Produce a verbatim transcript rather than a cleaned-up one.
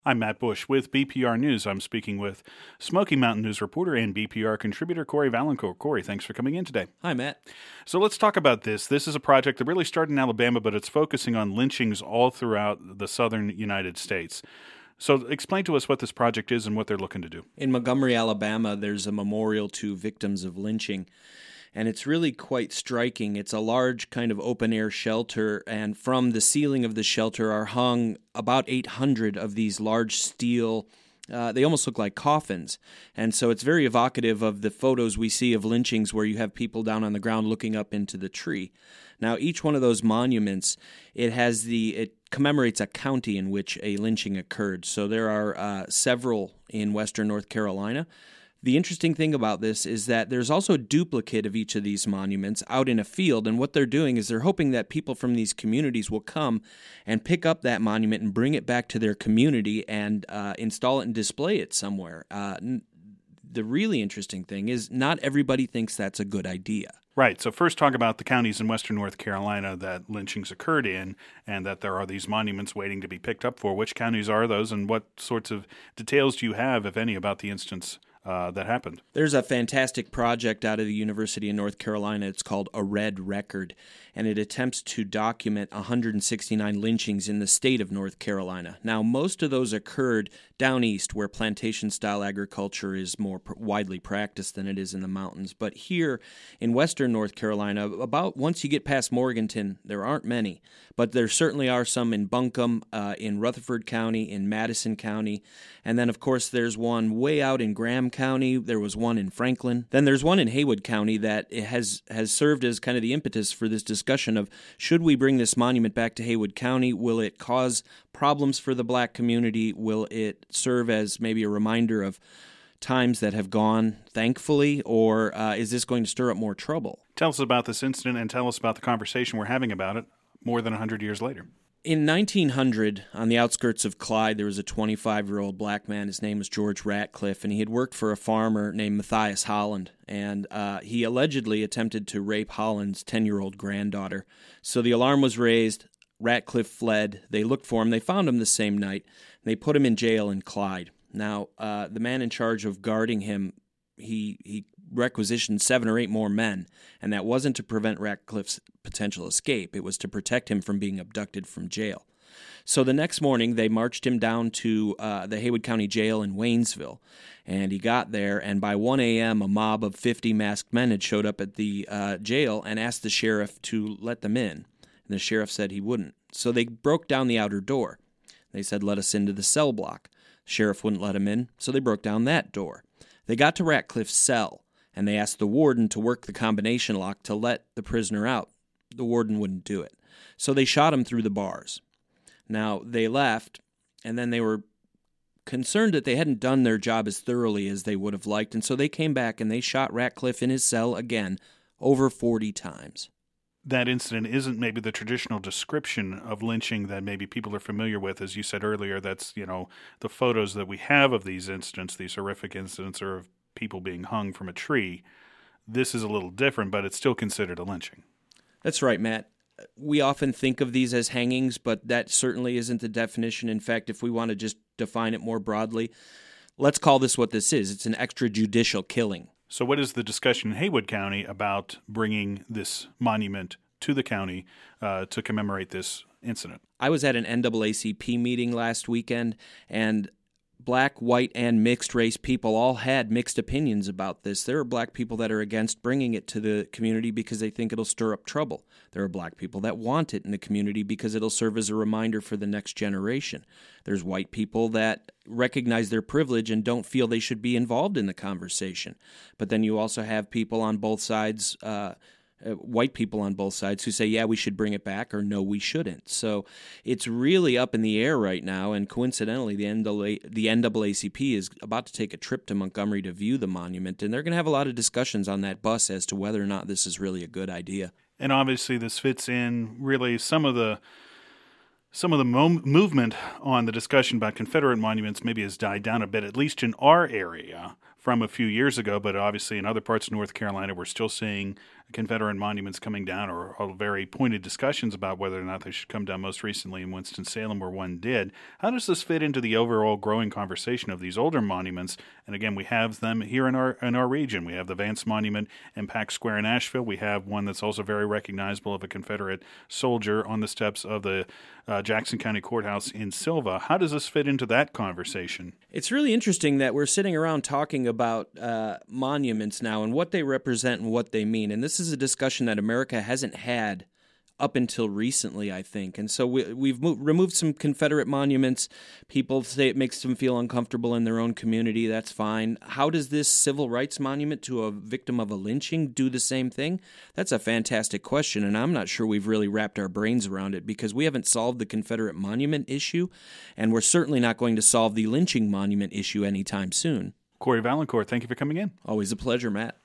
I'm Matt Bush with B P R News. I'm speaking with Smoky Mountain News reporter and B P R contributor Corey Valancourt. Corey, thanks for coming in today. Hi, Matt. So let's talk about this. This is a project that really started in Alabama, but it's focusing on lynchings all throughout the southern United States. So explain to us what this project is and what they're looking to do. In Montgomery, Alabama, there's a memorial to victims of lynching, and it's really quite striking. It's a large kind of open-air shelter, and from the ceiling of the shelter are hung about eight hundred of these large steel, uh, they almost look like coffins. And so it's very evocative of the photos we see of lynchings where you have people down on the ground looking up into the tree. Now, each one of those monuments, it has the it commemorates a county in which a lynching occurred. So there are uh, several in western North Carolina. The interesting thing about this is that there's also a duplicate of each of these monuments out in a field, and what they're doing is they're hoping that people from these communities will come and pick up that monument and bring it back to their community and uh, install it and display it somewhere. Uh, n- the really interesting thing is not everybody thinks that's a good idea. Right. So first talk about the counties in western North Carolina that lynchings occurred in and that there are these monuments waiting to be picked up for. Which counties are those, and what sorts of details do you have, if any, about the instance Uh, that happened? There's a fantastic project out of the University of North Carolina. It's called A Red Record, and it attempts to document one hundred sixty-nine lynchings in the state of North Carolina. Now, most of those occurred down east, where plantation-style agriculture is more pr- widely practiced than it is in the mountains. But here in western North Carolina, about once you get past Morganton, there aren't many. But there certainly are some in Buncombe, uh, in Rutherford County, in Madison County, and then, of course, there's one way out in Graham County. There was one in Franklin. Then there's one in Haywood County that has has served as kind of the impetus for this discussion of, should we bring this monument back to Haywood County? Will it cause problems for the black community? Will it serve as maybe a reminder of times that have gone, thankfully, or uh, is this going to stir up more trouble? Tell us about this incident and tell us about the conversation we're having about it more than one hundred years later. In nineteen hundred, on the outskirts of Clyde, there was a twenty-five-year-old black man. His name was George Ratcliffe, and he had worked for a farmer named Matthias Holland, and uh, he allegedly attempted to rape Holland's ten-year-old granddaughter. So the alarm was raised. Ratcliffe fled. They looked for him. They found him the same night. They put him in jail in Clyde. Now, uh, the man in charge of guarding him, he he requisitioned seven or eight more men, and that wasn't to prevent Ratcliffe's potential escape. It was to protect him from being abducted from jail. So the next morning, they marched him down to uh, the Haywood County Jail in Waynesville, and he got there, and by one a.m., a mob of fifty masked men had showed up at the uh, jail and asked the sheriff to let them in, and the sheriff said he wouldn't. So they broke down the outer door. They said, "Let us into the cell block." The sheriff wouldn't let him in, so they broke down that door. They got to Ratcliffe's cell, and they asked the warden to work the combination lock to let the prisoner out. The warden wouldn't do it. So they shot him through the bars. Now, they left, and then they were concerned that they hadn't done their job as thoroughly as they would have liked, and so they came back and they shot Ratcliffe in his cell again over forty times. That incident isn't maybe the traditional description of lynching that maybe people are familiar with. As you said earlier, that's, you know, the photos that we have of these incidents, these horrific incidents, are of people being hung from a tree. This is a little different, but it's still considered a lynching. That's right, Matt. We often think of these as hangings, but that certainly isn't the definition. In fact, if we want to just define it more broadly, let's call this what this is. It's an extrajudicial killing. So what is the discussion in Haywood County about bringing this monument to the county uh, to commemorate this incident? I was at an N double A C P meeting last weekend, and black, white, and mixed-race people all had mixed opinions about this. There are black people that are against bringing it to the community because they think it'll stir up trouble. There are black people that want it in the community because it'll serve as a reminder for the next generation. There's white people that recognize their privilege and don't feel they should be involved in the conversation. But then you also have people on both sides, uh, Uh, white people on both sides who say, yeah, we should bring it back, or no, we shouldn't. So it's really up in the air right now, and coincidentally, the N double A, the N double A C P is about to take a trip to Montgomery to view the monument, and they're going to have a lot of discussions on that bus as to whether or not this is really a good idea. And obviously this fits in really some of the Some of the mo- movement on the discussion about Confederate monuments maybe has died down a bit, at least in our area, from a few years ago, but obviously in other parts of North Carolina, we're still seeing Confederate monuments coming down, or, or very pointed discussions about whether or not they should come down, most recently in Winston-Salem, where one did. How does this fit into the overall growing conversation of these older monuments? And again, we have them here in our in our region. We have the Vance Monument in Pack Square in Asheville. We have one that's also very recognizable of a Confederate soldier on the steps of the uh, Jackson County Courthouse in Sylva. How does this fit into that conversation? It's really interesting that we're sitting around talking about uh, monuments now and what they represent and what they mean. And this is a discussion that America hasn't had up until recently, I think. And so we, we've moved, removed some Confederate monuments. People say it makes them feel uncomfortable in their own community. That's fine. How does this civil rights monument to a victim of a lynching do the same thing? That's a fantastic question, and I'm not sure we've really wrapped our brains around it, because we haven't solved the Confederate monument issue, and we're certainly not going to solve the lynching monument issue anytime soon. Corey Valancourt, thank you for coming in. Always a pleasure, Matt.